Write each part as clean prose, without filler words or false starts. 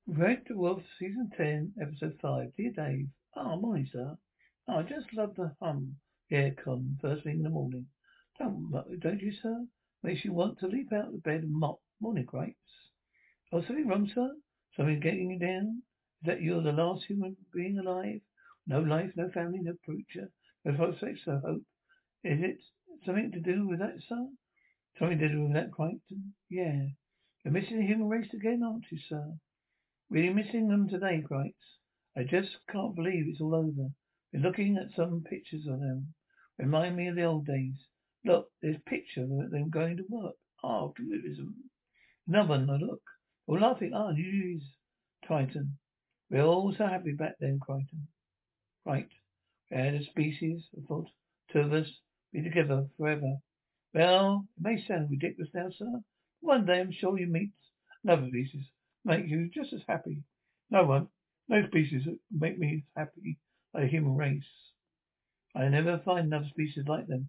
Red Wolf, Season 10, Episode 5. Dear Dave. Oh, morning, sir. Oh, I just love the hum the aircon first thing in the morning. Don't you, sir? Makes you want to leap out of bed and mop. Morning, grapes. Oh, something wrong, sir? Something getting you down? Is that you're the last human being alive? No life, no family, no future, no prospects, no hope. Is it something to do with that, sir? Something to do with that, Crichton? Yeah. You're missing the human race again, aren't you, sir? Really missing them today, Grites. I just can't believe it's all over. Been looking at some pictures of them. Remind me of the old days. Look, there's a picture of them going to work. Oh, communism. Another one, now look. We're laughing, aren't you, Triton? We're all so happy back then, Crichton. Right. We had a species, I thought. Two of us, be together forever. Well, it may sound ridiculous now, sir. One day I'm sure you meet another species, make you just as happy. No one, no species that make me as happy like the human race. I never find another species like them.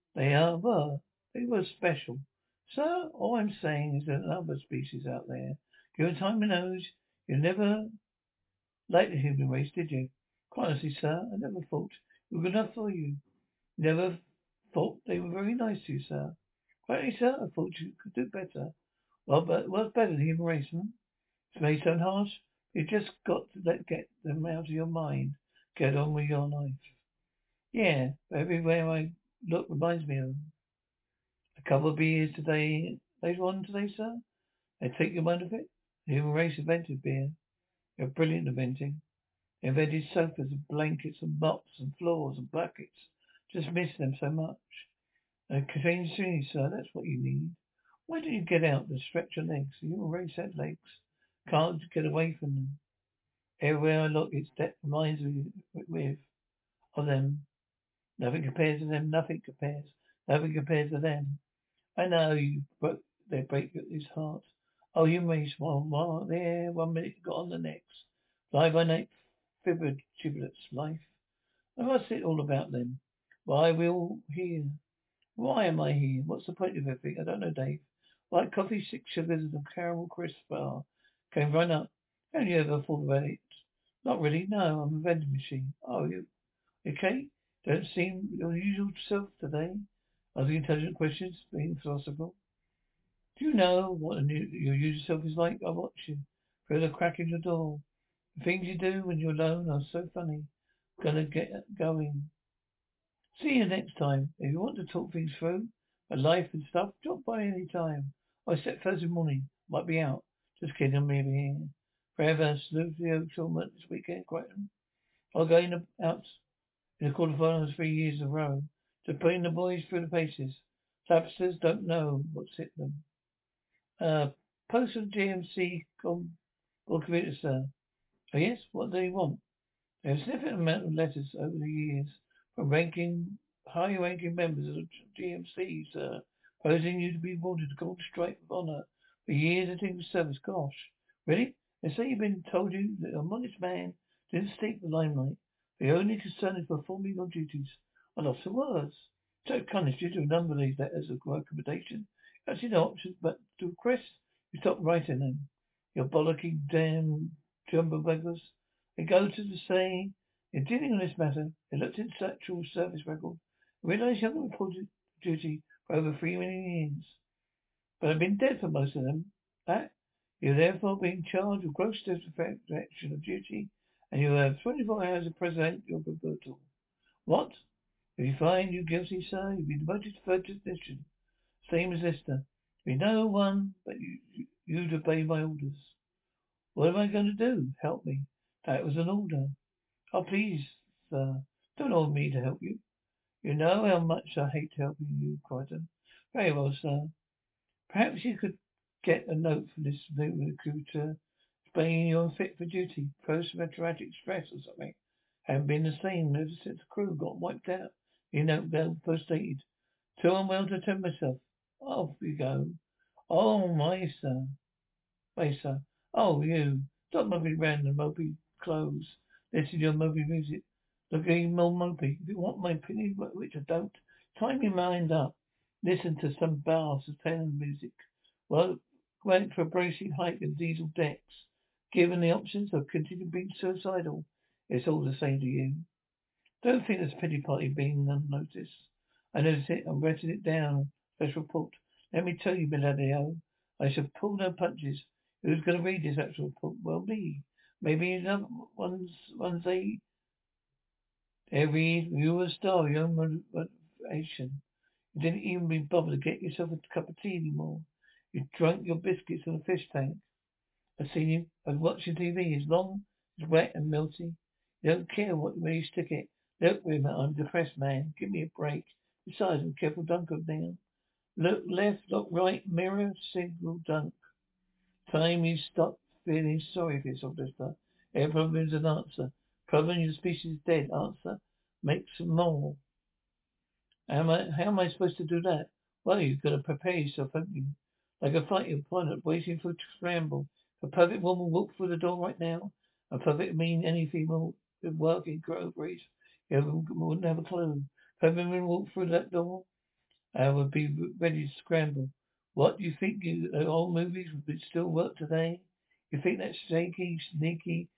They were special. Sir, all I'm saying is that another species out there. Given time and age, you never liked the human race, did you? Quite honestly, sir, I never thought we were good enough for you. Never thought they were very nice to you, sir. Quite sir, I thought you could do better. Well, but what's better than human race, hmm? It's may sound harsh. You just got to get them out of your mind. Get on with your life. Yeah, but everywhere I look reminds me of them. A couple of beers today, later on today, sir. I take your mind of it. The human race invented beer. You're brilliant inventing. They invented sofas and blankets and mops and floors and buckets. Just miss them so much. A change scene, sir, that's what you need. Why don't you get out and stretch your legs? You already said legs. Can't get away from them. Everywhere I look, it's that reminds me of them. Nothing compares to them. Nothing compares. Nothing compares to them. I know they break his heart. Oh, you may one there, 1 minute got on the next. Fly by night, fibber giblets, life. I must it all about them. Why we all here? Why am I here? What's the point of everything? I don't know, Dave. White coffee, 6 sugars, and a caramel crisp bar. Came right up. Have you ever thought about it? Not really, no. I'm a vending machine. Oh, you okay? Don't seem your usual self today. Asking intelligent questions, being philosophical. Do you know what your usual self is like? I watch you through the crack in your door. The things you do when you're alone are so funny. Gonna get going. See you next time. If you want to talk things through, my life and stuff, drop by any time. I set Thursday morning. Might be out. Just kidding, I'm maybe here. Forever, Sluvio tournament this weekend, Crichton. I'll go out in the quarterfinals 3 years in a row. To putting the boys through the paces. Tapsters don't know what's hit them. Uh, post of GMC or computer, sir. Oh yes, what do they want? They have a significant amount of letters over the years from high-ranking members of the GMC, sir, posing you to be awarded the Gold Stripe of Honor for years of distinguished service. Gosh, really? They say you've been told you that a modest man didn't seek the limelight. The only concern is performing your duties. I lost the words. So kindness due to a number of these letters of recommendation. Actually, no option but to request you stop writing them. You bollocky damn jumbo beggars. They go to the saying, in dealing with this matter, they looked into actual service record and realized you haven't reported duty for over 3 million years. But I've been dead for most of them. That you're therefore being charged with gross disrespect of duty, and you have 24 hours to present your rebuttal. What? If you find you guilty, sir, you'll be demoted to third position. Same as Lister. Be no one but you to obey my orders. What am I going to do? Help me. That was an order. Oh, please, sir, don't order me to help you. You know how much I hate helping you, Crichton. Very well, sir. Perhaps you could get a note from this new recruiter explaining you're unfit for duty, post-traumatic stress or something. Haven't been the same ever since the crew got wiped out. You know, they'll first aid. Too unwell to attend myself. Off you go. Oh, my sir. Oh, you. Stop moping around in mopey clothes. Listen to your mopey music. Look even more mopey. If you want my opinion, which I don't, time your mind up. Listen to some bass of tenor music. Well, went for a bracing hike in diesel decks. Given the options of continuing being suicidal, it's all the same to you. Don't think there's a pity party being unnoticed. I noticed it. I'm writing it down. Special report. Let me tell you, Miladio, I shall pull no punches. Who's going to read this actual report? Well, me. Maybe another one's a every you were a star of your own motivation. You didn't even be bothered to get yourself a cup of tea anymore. You drank your biscuits in a fish tank. I've seen you. I've watched your TV. It's long, it's wet and melty. You don't care where you stick it. Look, women, I'm a depressed man. Give me a break. Besides, I'm careful dunk of now. Look left, look right, mirror, single dunk. Time you stop feeling sorry for yourself, Mister. Every problem is an answer. Problem your species is dead. Answer. Make some more. How am I supposed to do that? Well, you've got to prepare yourself, haven't you? Like a fighting pilot waiting for a scramble. If a perfect woman walked through the door right now, a perfect mean any female would work in groceries. You wouldn't have a clue. Perfect woman walked through that door, I would be ready to scramble. What do you think? Old movies would still work today? You think that shaky, sneaky,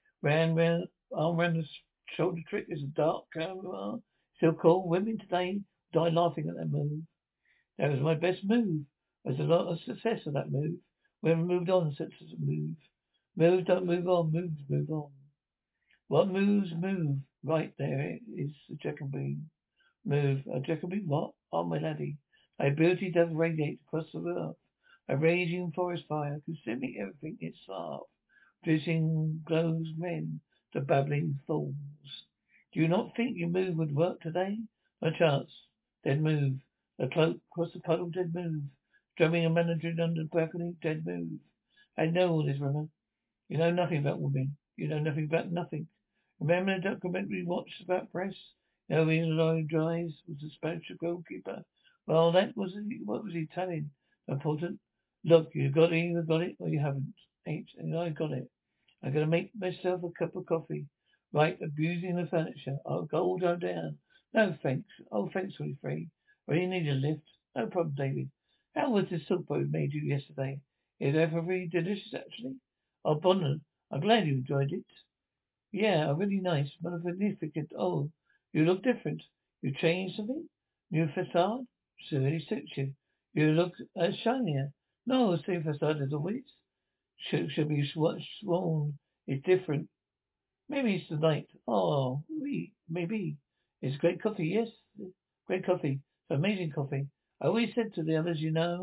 arm round the shoulder trick is a dark camera? Still cool? Women today die laughing at that move. That was my best move. There's a lot of success of that move. Women moved on since it's a move. Moves don't move on, moves move on. What moves move? Right there is the Jacoby. Move. Jacoby, what? Oh, my laddie. My ability does radiate across the earth. A raging forest fire, consuming everything in its path, producing glows men, the babbling fools. Do you not think your move would work today? No chance. Dead move. The cloak across the puddle, dead move. Drumming a manager under the balcony, dead move. I know all this, Rimmer. You know nothing about women. You know nothing about nothing. Remember the documentary we watched about press? No reason Lloyd Dries was the Spanish goalkeeper. Well, what was he telling? Important. Look, you either got it or you haven't. Ain't, and I got it. I'm gonna make myself a cup of coffee. Right, abusing the furniture. I'll go down. No thanks. Oh, thanks for free. I really need a lift. No problem, David. How was the soup I made you yesterday? Is it very delicious, actually? Oh, Bonner, I'm glad you enjoyed it. Yeah, really nice. Magnificent. Oh, you look different. You changed something? New facade? So really suits you. You look shinier. No, same facade as always. Should be sworn. It's different. Maybe it's the night. Oh, oui, maybe. It's great coffee, yes. Great coffee. It's amazing coffee. I always said to the others,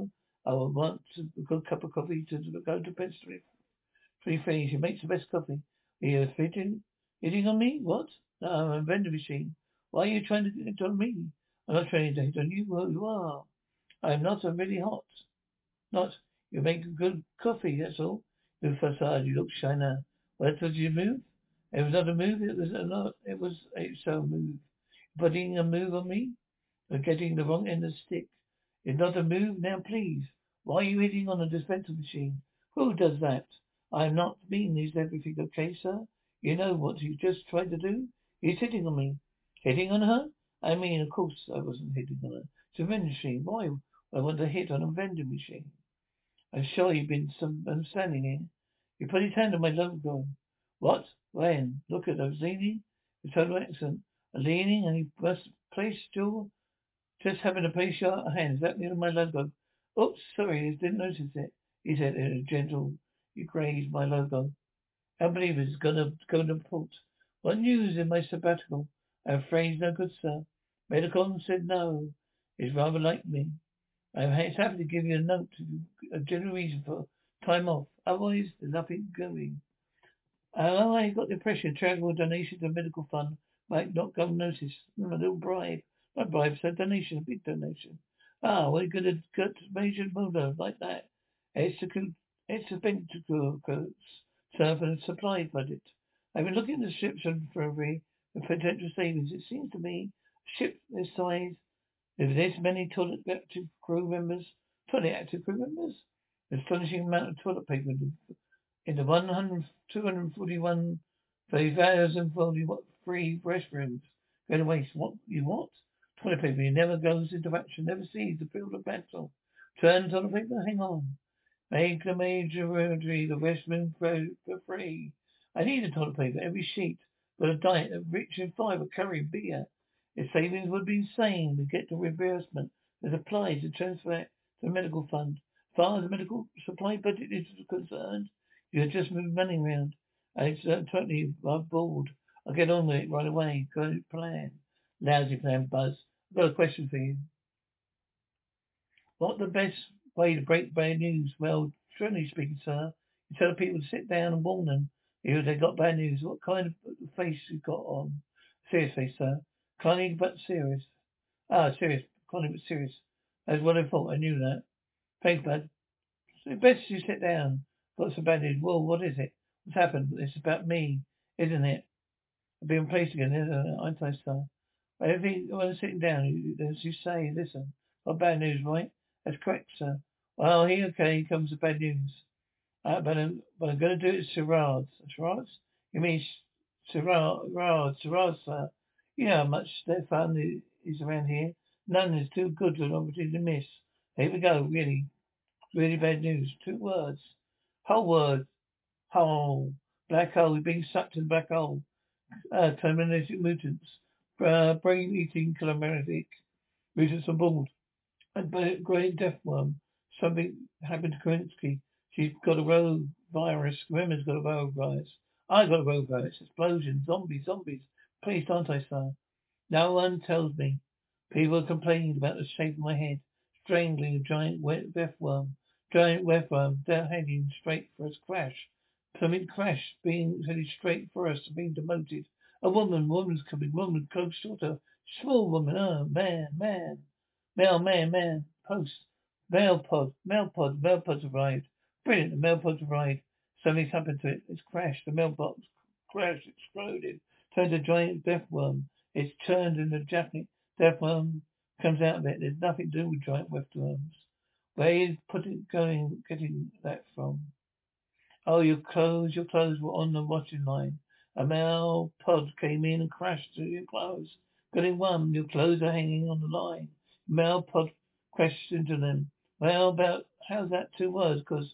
I would want a good cup of coffee to go to bed sleep. Pretty funny. She makes the best coffee. Are you hitting on me? What? No, I'm a vending machine. Why are you trying to hit on me? I'm not trying to hit on you. Well, you are. I'm not. I'm really hot. Not. You make good coffee, that's all. New facade. You look shiner. What did you move? It was not a move. It was not. It was a so move. Putting a move on me? Or getting the wrong end of the stick? It's not a move. Now, please. Why are you hitting on a dispenser machine? Who does that? I'm not mean. Is everything okay, sir? You know what you just tried to do? He's hitting on me. Hitting on her? I mean, of course I wasn't hitting on her. It's a vending machine. Why? I want to hit on a vending machine. I'm sure you've been I'm standing here. He put his hand on my logo. What? When? Look at those leaning. The total accent. Leaning and he must place your just having to place your hand exactly on my logo. Oops, sorry, I didn't notice it. He said in a gentle, you grazed my logo. Unbelievers gonna port. What news in my sabbatical? I'm afraid no good, sir. Medicon said no. It's rather like me. I'm happy to give you a note, a general reason for time off. Otherwise, there's nothing going. I got the impression charitable donation to medical fund might not go unnoticed. A little bribe. Not bribe, so donation, a big donation. Ah, we're gonna get major motor like that. It's a ventricle serve and supply budget. I've been looking at the ships for every potential savings. It seems to me a ship this size with this many toilet active crew members, astonishing amount of toilet paper in the 100, 241 3,000 free restrooms. Go to waste. What? You what? Toilet paper. He never goes into action, never sees the field of battle. Turn toilet paper? Hang on. Make the major surgery, the Westman for free. I need a toilet paper, every sheet. Got a diet of rich in fiber, curry, beer. If savings would be insane, we get the reimbursement that applies to transfer it to the medical fund. As far as the medical supply budget is concerned, you just move money around. It's totally bored. I'll get on with it right away. Good plan. Lousy plan, Buzz. I've got a question for you. What the best way to break bad news? Well, generally speaking, sir, you tell people to sit down and warn them if they got bad news. What kind of face you got on? Serious face, sir. Kindly but serious. Ah, serious. Kindly but serious. That's what I thought. I knew that. Thanks, bud. So best you sit down. Got some bad news. Well, what is it? What's happened? It's about me, isn't it? I've been replaced again, isn't it? I think so. Everything, when I'm sitting down, as you say, listen, got bad news, right? That's correct, sir. Well, here comes the bad news. But I'm going to do it charades. Charades? You mean charades, sir. You know how much their fun is around here. None is too good for an opportunity to miss. Here we go, really, really bad news. 2 words. Whole word. Hole. Black hole. We've been sucked in the black hole. Terminated mutants. Brain-eating calamatic mutants on board. And great death worm. Something happened to Kerensky. She's got a rogue virus. Women's got a rogue virus. I got a rogue virus. Explosion. Zombies. Please, aren't I, sir? No one tells me. People are complaining about the shape of my head. Strangling a giant wet worm. Giant wet worm. They're heading straight for us. Crash. Something crash. Being headed straight for us. Being demoted. A woman's coming. Woman close shorter. Small woman. Oh, man. Man. Post. Mailpod's arrived. Brilliant. The mailpod's arrived. Something's happened to it. It's crashed. The mailbox crashed, exploded. Turned a giant death worm. It's turned into Japanese. Death worm comes out of it. There's nothing to do with giant weft worms. Where is getting that from? Oh, your clothes were on the watching line. A mail pod came in and crashed through your clothes. Got in one, your clothes are hanging on the line. Mail pod crashed into them. Well, about, how's that 2 words? Cause,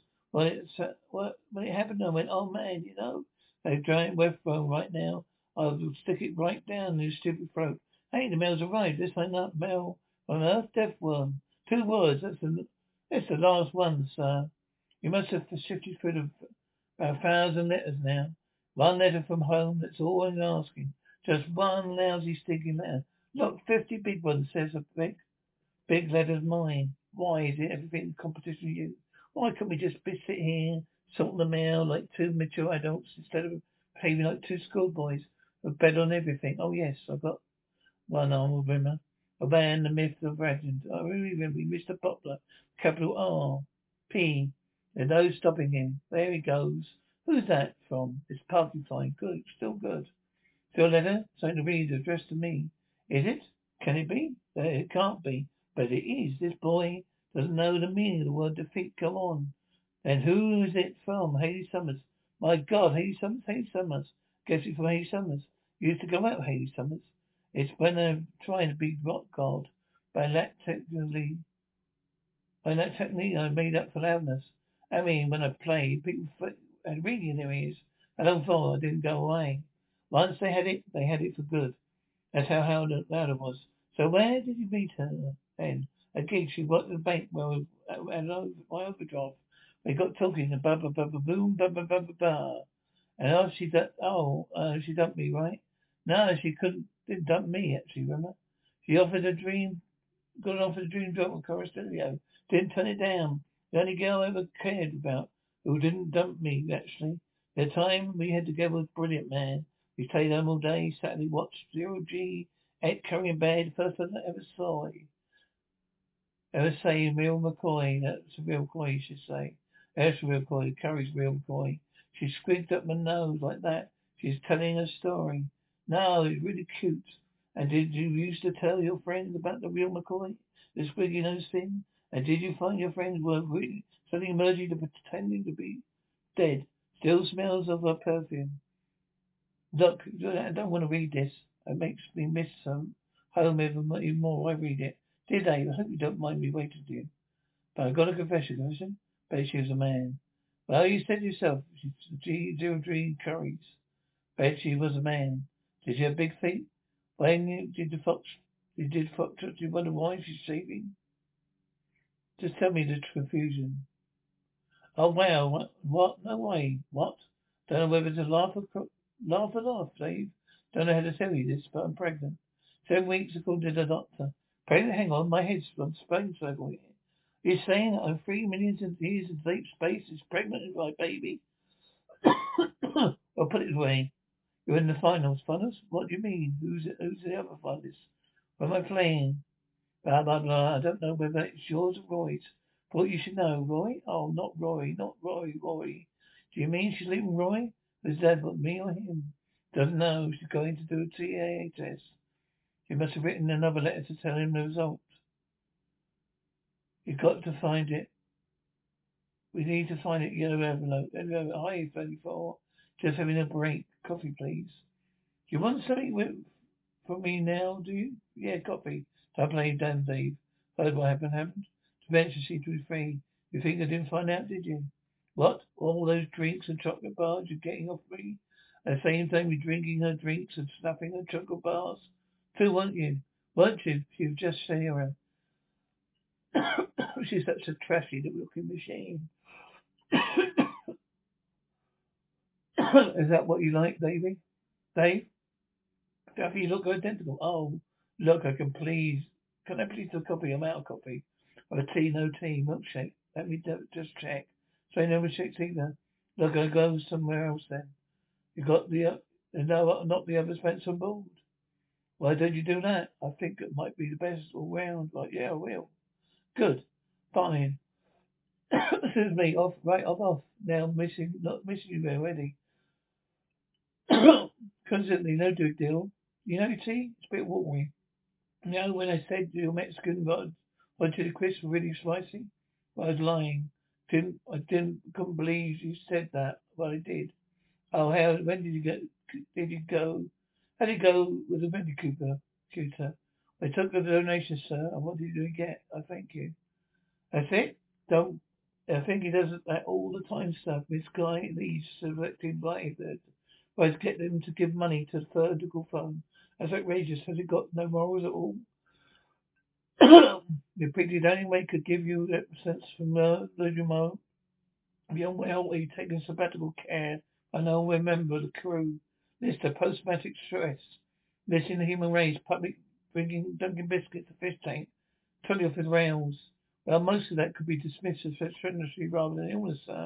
when it happened, I went, oh man, a giant web phone right now. I'll stick it right down your stupid throat. Hey, the mail's arrived. This ain't that mail on earth, death worm. 2 words, that's the last one, sir. You must have sifted through about 1,000 letters now. One letter from home, that's all I'm asking. Just one lousy stinking letter. Look, 50 big ones, says a big letter's mine. Why is it everything competition with you? Why can't we just sit here, sort the mail like 2 mature adults instead of behaving like 2 schoolboys with bed on everything? Oh yes, I've got one arm rimmer. A man, the myth of legend. I really remember Mr. Poplar, capital R. P. There's no stopping him. There he goes. Who's that from? It's parking fine. Good. Still good. Your letter? Something to read addressed to me. Is it? Can it be? It can't be. But it is. This boy doesn't know the meaning of the word defeat. Go on. Then who is it from? Haley Summers. My God, Haley Summers. Guess it's from Haley Summers. You used to go out with Haley Summers. It's when they're trying to be rock god. By that technically, by that technique I made up for loudness. I mean, when I played, people had ringing in their ears. I don't follow. I didn't go away. Once they had it for good. That's how loud it was. So where did you meet her then? A gig. She worked at the bank where we had my overdraft. We got talking and boom, ba. And she dumped me, right? No, didn't dump me actually, remember? She offered a dream, got offered a dream job with Costello. Didn't turn it down. The only girl I ever cared about who didn't dump me, actually. The time we had together was brilliant, man. We stayed home all day, Saturday watched Zero G, ate curry in bed, first person I ever saw. Ever say real McCoy? That's a real McCoy, you should say. That's a real McCoy. Curry's real McCoy. She squigged up my nose like that. She's telling a story. No, it's really cute. And did you used to tell your friends about the real McCoy? The squiggy nose thing? And did you find your friends were really suddenly emerging to pretending to be dead? Still smells of her perfume. Look, I don't want to read this. It makes me miss home even more. I read it. Dear Dave, I hope you don't mind me waiting to you. But I've got a confession. Bet she was a man. Well, you said yourself, zero G curries. Bet she was a man. Did she have big feet? When you did the fox, you did fox, do you wonder why she's shaving? Just tell me the confusion. Oh wow, what? No way. What? Don't know whether to laugh, Dave. Don't know how to tell you this, but I'm pregnant. 7 weeks according to the doctor. Pregnant, hang on, my head's on spine circle here. You're saying I'm 3 million years in deep space is pregnant with my baby? I'll put it away. You're in the finals. Finals? What do you mean? Who's the other finalist? Where am I playing? Blah, blah, blah. I don't know whether it's yours or Roy's. Thought you should know. Roy? Oh, not Roy. Not Roy. Roy. Do you mean she's leaving Roy? Is that what, me or him? Doesn't know. She's going to do a TAA test. She must have written another letter to tell him the result. You've got to find it. We need to find it. Yellow envelope. Hi, 34. Just having a break. Coffee, please. You want something from me now, do you? Yeah, coffee. Don't blame damn Dave. Heard what happened. Eventually she was free. You think I didn't find out, did you? What? All those drinks and chocolate bars you're getting off me? At the same time you're drinking her drinks and snuffing her chocolate bars? Too, weren't you? Weren't you? She was just Sarah. She's such a trashy looking machine. Is that what you like, Davy? Dave? Duffy, you look identical. Oh, look, can I please do a copy? I'm out of coffee. Of a tea, no tea, milkshake. Let me just check. Say no milkshakes either. Look, I'll go somewhere else then. You got no, not the other Spencer board. Why don't you do that? I think it might be the best all round. Like, yeah, I will. Good. Fine. This is me. Off, right, I'm off. Now not missing you already. Constantly, no big deal. You know, tea? It's a bit watery. No, when I said your Mexican wanted the crisps were really spicy, well, I was lying. Couldn't believe you said that. Well, I did. Oh, when did you go? How did you go with the Mini Cooper, Cooter? I took the donation, sir, and what did you get? I thank you. That's it? Don't, I think he does that all the time, sir. This guy, these selected by that. Tries to get them to give money to the vertical fund. That's outrageous. Has it got no morals at all? The pity only way could give you that sense from the remote. Beyond well, we taking sabbatical care. I know, remember the crew. List of post-traumatic stress. Missing the human race. Public bringing Dunkin' Biscuits to fish tank. Totally off the rails. Well, most of that could be dismissed as veterinary rather than illness, sir.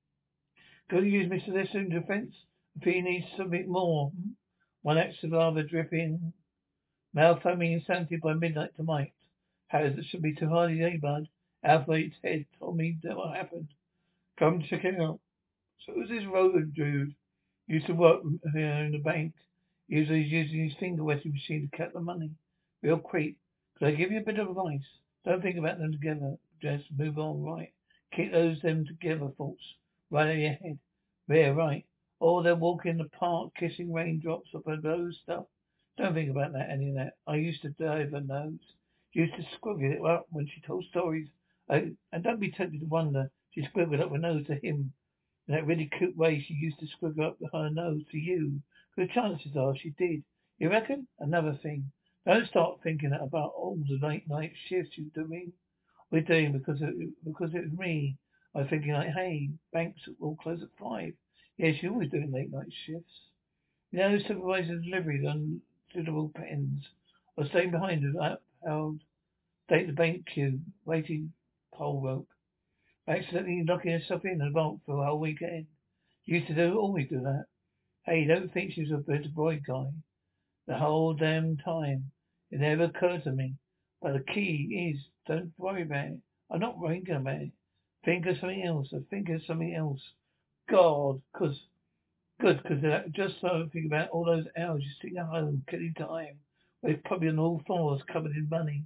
Go to use Mr. Lester in defense. If he needs something more. One axe of lava dripping. Malfoaming insanity by midnight tonight. Harris, it should be too hard, eh, bud? Alpha's head told me that what happened. Come check it out. So it was this Roland dude. Used to work here in the bank. He was using his finger wetting machine to cut the money. Real creep. Could I give you a bit of advice? Don't think about them together. Just move on, right? Keep them together thoughts right in your head. Yeah, right. Or they'll walk in the park kissing raindrops up of those stuff. Don't think about that, any of that. I used to dive her nose. Used to squiggle it up when she told stories. And don't be tempted to wonder. She squiggled up her nose to him in that really cute way she used to squiggle up her nose to you. The chances are she did. You reckon? Another thing. Don't start thinking about all the late night shifts you're doing. We're doing because it was me. I was thinking like, hey, banks will close at 5. Yeah, she's always doing late night shifts. You know, supervisor deliveries on suitable pens. I was staying behind her, held, take the bank queue, waiting pole rope. Accidentally locking herself in a vault for a whole weekend. Always do that. Hey, don't think she's a better boy guy. The whole damn time. It never occurred to me. But the key is, don't worry about it. I'm not thinking about it. Think of something else. I think of something else. God, cause just so think about all those hours you sitting at home, killing time. We're probably on all fours covered in money.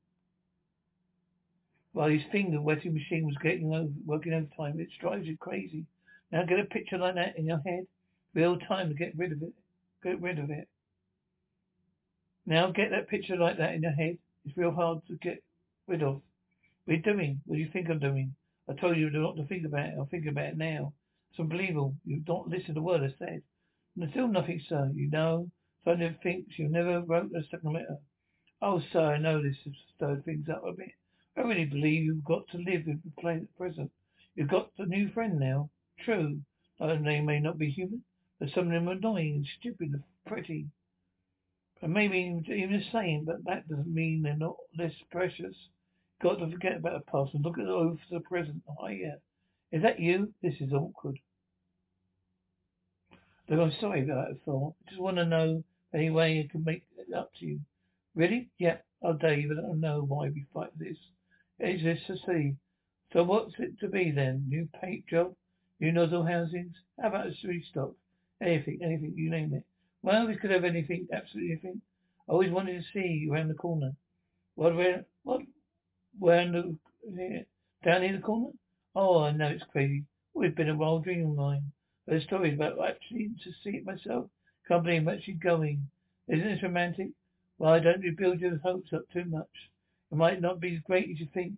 While his finger wetting machine was working overtime, it drives you crazy. Now get a picture like that in your head. Real time to get rid of it. Get rid of it. Now get that picture like that in your head. It's real hard to get rid of. What are you doing? What do you think I'm doing? I told you not to think about it. I'll think about it now. It's unbelievable. You don't listen to a word I said. And still nothing, sir. You know. So I never think you never wrote a second letter. Oh, sir, I know this has stirred things up a bit. I really believe you've got to live in the present. You've got a new friend now. True. They may not be human, but some of them are annoying and stupid and pretty. And maybe even the same, but that doesn't mean they're not less precious. Got to forget about the past and look at over the present. Oh, yeah. Is that you? This is awkward. Look, I'm sorry about that, Thor. I just want to know any way I can make it up to you. Really? Yeah. Oh, Dave, I don't know why we fight this. It's just to see. So what's it to be then? New paint job? New nozzle housings? How about a restock? Anything, you name it. Well, we could have anything, absolutely anything. I always wanted to see you around the corner. What? Where in the, here, down here the corner? Oh, I know it's crazy. Well, it's been a wild dream of mine. There's stories about actually to see it myself. Can't believe I'm actually going. Isn't this romantic? Why don't you build your hopes up too much? It might not be as great as you think.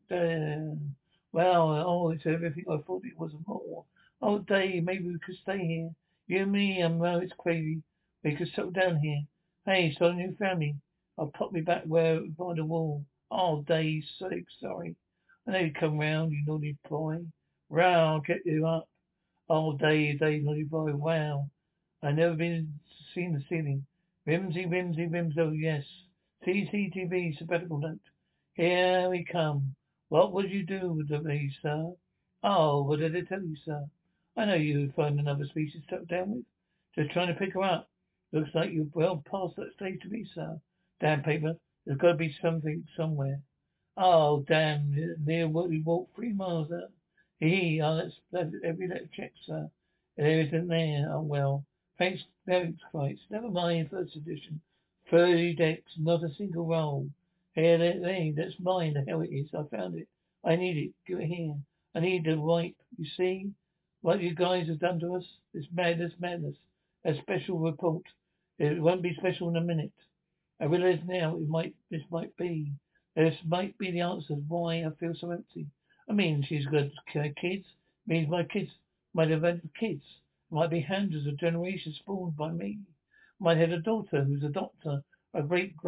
Well, oh, it's everything I thought it was and more. Oh, Dave, maybe we could stay here. You and me, well, it's crazy. We could settle down here. Hey, start a new family. I'll pop me back where by the wall. Oh, Dave, so sorry. I know you come round, you naughty boy. Row, I'll get you up. Oh, Dave, naughty boy, wow. I never been seen the ceiling. Rims, oh yes. CCTV sabbatical note. Here we come. What would you do with me, sir? Oh, what did I tell you, sir? I know you would find another species to settle down with. Just trying to pick her up. Looks like you've well past that stage to me, sir. Damn paper. There's got to be something somewhere. Oh, damn. Near what we walked 3 miles out. Oh, that's every letter check, sir. There isn't there. Oh, well. Thanks, Christ. Never mind, first edition. 30 decks, not a single roll. Hey, that's mine. The hell it is. I found it. I need it. Give it here. I need the wipe. You see what you guys have done to us? This madness. A special report. It won't be special in a minute. I realize now this might be. This might be the answer why I feel so empty. I mean, she's got kids. Means my kids might have had kids. Might be hundreds of generations spawned by me. Might have a daughter who's a doctor. A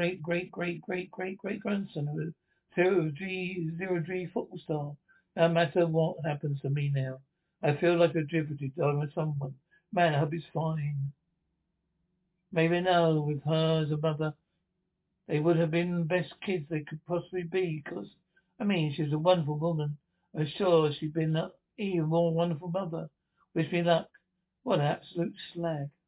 great grandson of a zero G football star. No matter what happens to me now, I feel like a derivative of someone. Man, I hope he's fine. Maybe now with her as a mother. They would have been the best kids they could possibly be, because, I mean, she was a wonderful woman. I'm sure she'd been an even more wonderful mother. Wish me luck. What an absolute slag.